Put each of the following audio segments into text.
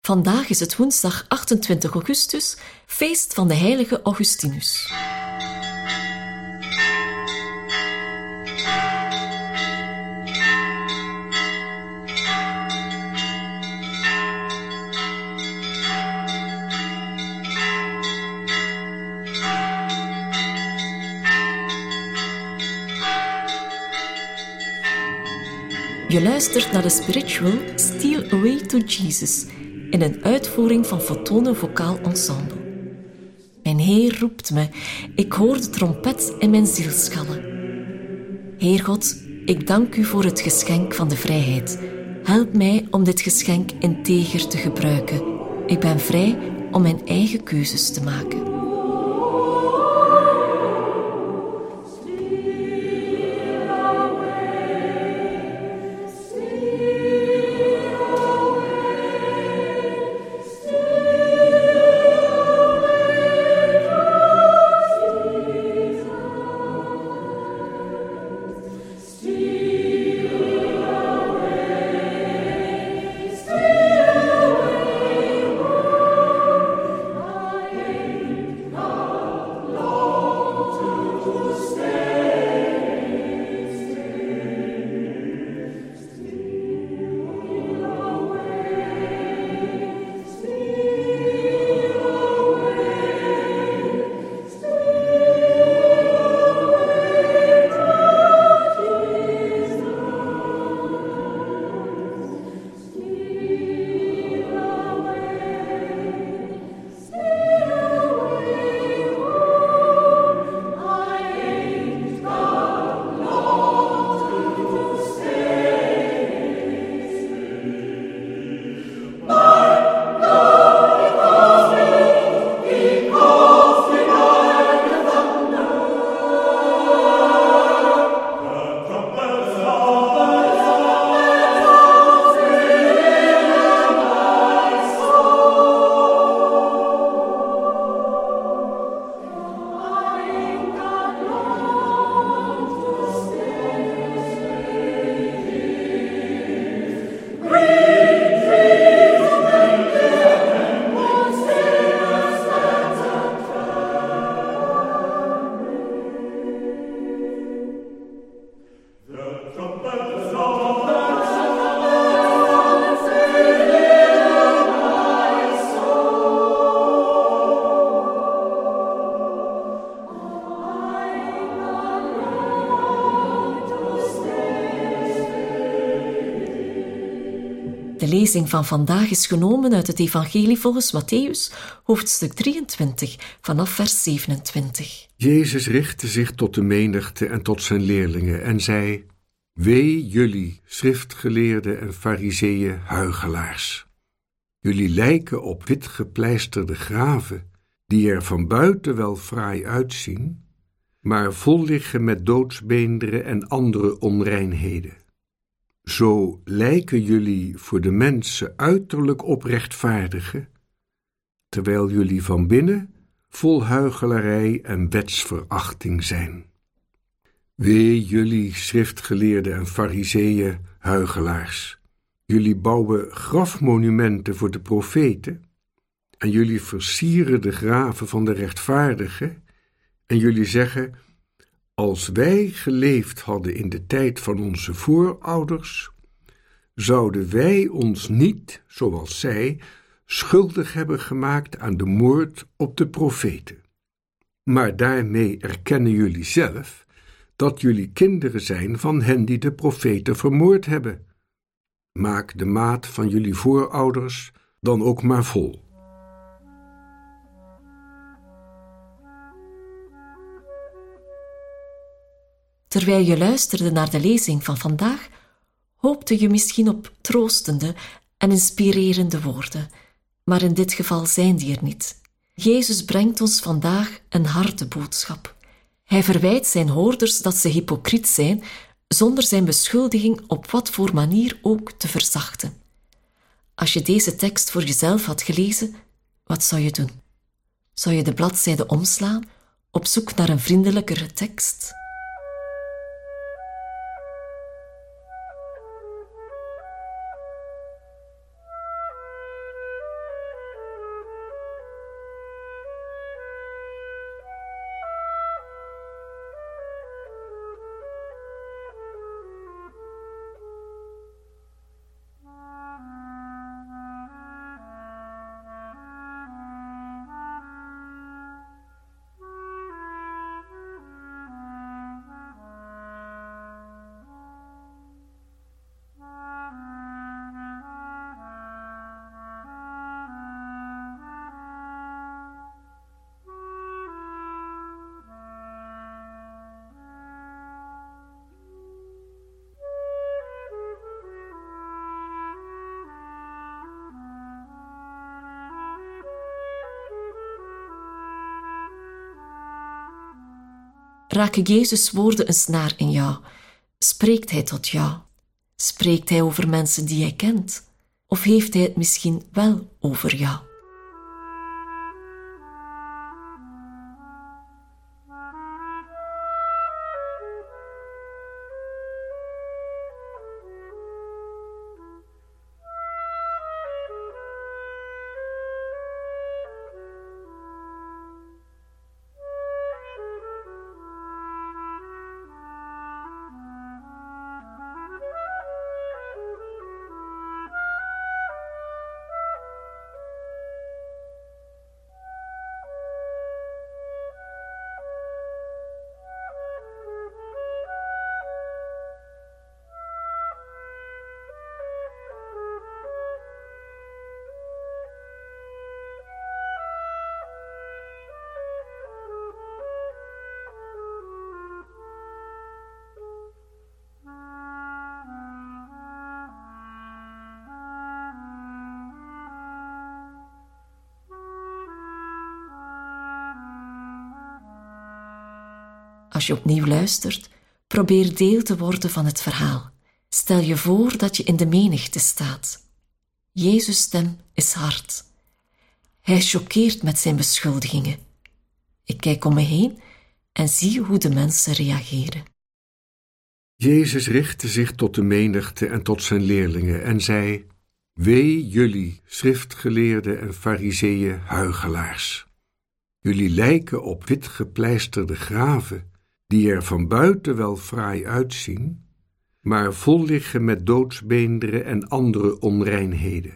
Vandaag is het woensdag 28 augustus, feest van de heilige Augustinus. Je luistert naar de spiritual Steal Away to Jesus in een uitvoering van Fotone Vocaal Ensemble. Mijn Heer roept me, ik hoor de trompet in mijn ziel schallen. Heer God, ik dank u voor het geschenk van de vrijheid. Help mij om dit geschenk integer te gebruiken. Ik ben vrij om mijn eigen keuzes te maken. De lezing van vandaag is genomen uit het Evangelie volgens Mattheüs, hoofdstuk 23, vanaf vers 27. Jezus richtte zich tot de menigte en tot zijn leerlingen en zei: Wee jullie, schriftgeleerden en farizeeën, huichelaars! Jullie lijken op witgepleisterde graven, die er van buiten wel fraai uitzien, maar vol liggen met doodsbeenderen en andere onreinheden. Zo lijken jullie voor de mensen uiterlijk op rechtvaardigen, terwijl jullie van binnen vol huichelarij en wetsverachting zijn. Wee jullie, schriftgeleerden en farizeeën, huichelaars! Jullie bouwen grafmonumenten voor de profeten, en jullie versieren de graven van de rechtvaardigen, en jullie zeggen: Als wij geleefd hadden in de tijd van onze voorouders, zouden wij ons niet, zoals zij, schuldig hebben gemaakt aan de moord op de profeten. Maar daarmee erkennen jullie zelf dat jullie kinderen zijn van hen die de profeten vermoord hebben. Maak de maat van jullie voorouders dan ook maar vol. Terwijl je luisterde naar de lezing van vandaag, hoopte je misschien op troostende en inspirerende woorden, maar in dit geval zijn die er niet. Jezus brengt ons vandaag een harde boodschap. Hij verwijt zijn hoorders dat ze hypocriet zijn, zonder zijn beschuldiging op wat voor manier ook te verzachten. Als je deze tekst voor jezelf had gelezen, wat zou je doen? Zou je de bladzijde omslaan, op zoek naar een vriendelijkere tekst? Raken Jezus' woorden een snaar in jou? Spreekt hij tot jou? Spreekt hij over mensen die hij kent? Of heeft hij het misschien wel over jou? Als je opnieuw luistert, probeer deel te worden van het verhaal. Stel je voor dat je in de menigte staat. Jezus' stem is hard. Hij choqueert met zijn beschuldigingen. Ik kijk om me heen en zie hoe de mensen reageren. Jezus richtte zich tot de menigte en tot zijn leerlingen en zei: Wee jullie, schriftgeleerden en fariseeën, huichelaars! Jullie lijken op wit gepleisterde graven, die er van buiten wel fraai uitzien, maar vol liggen met doodsbeenderen en andere onreinheden.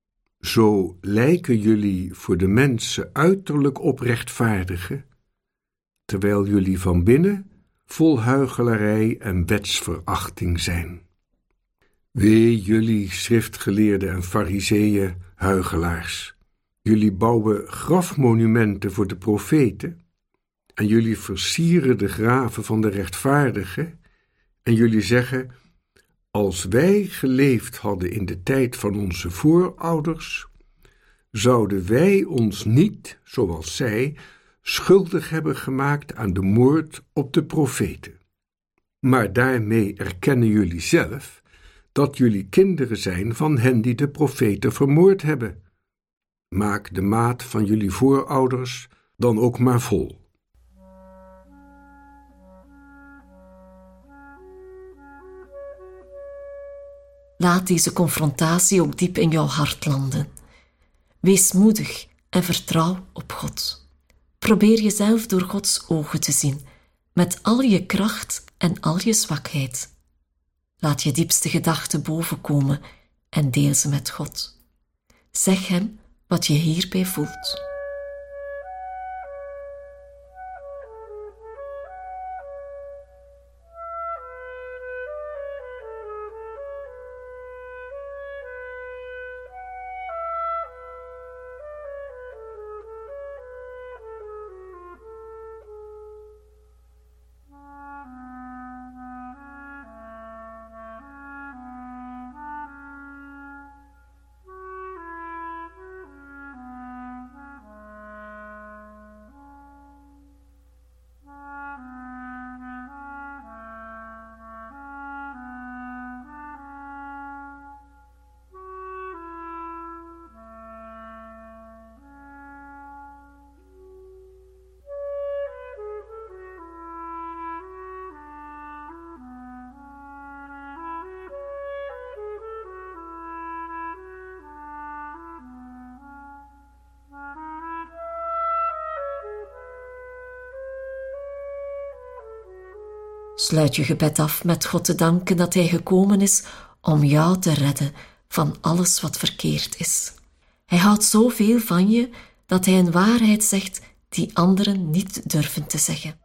Zo lijken jullie voor de mensen uiterlijk op rechtvaardigen, terwijl jullie van binnen vol huichelarij en wetsverachting zijn. Wee jullie, schriftgeleerden en fariseeën, huichelaars! Jullie bouwen grafmonumenten voor de profeten, en jullie versieren de graven van de rechtvaardigen, en jullie zeggen: als wij geleefd hadden in de tijd van onze voorouders, zouden wij ons niet, zoals zij, schuldig hebben gemaakt aan de moord op de profeten. Maar daarmee erkennen jullie zelf dat jullie kinderen zijn van hen die de profeten vermoord hebben. Maak de maat van jullie voorouders dan ook maar vol. Laat deze confrontatie ook diep in jouw hart landen. Wees moedig en vertrouw op God. Probeer jezelf door Gods ogen te zien, met al je kracht en al je zwakheid. Laat je diepste gedachten bovenkomen en deel ze met God. Zeg hem wat je hierbij voelt. Sluit je gebed af met God te danken dat Hij gekomen is om jou te redden van alles wat verkeerd is. Hij houdt zoveel van je dat Hij een waarheid zegt die anderen niet durven te zeggen.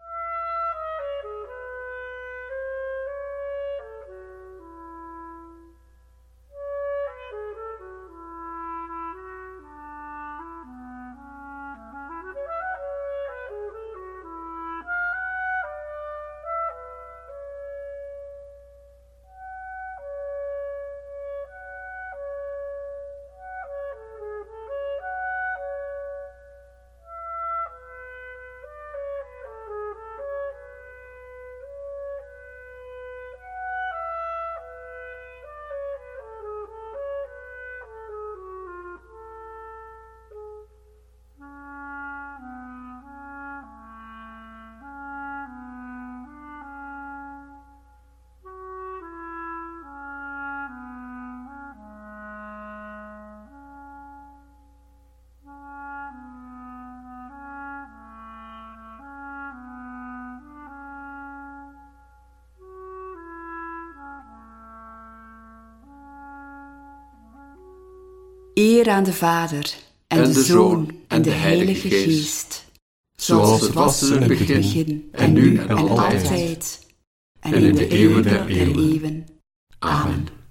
Eer aan de Vader, en de Zoon, en de Heilige Geest. Zoals het was in het begin, en nu en altijd, en in de eeuwen der eeuwen. Amen.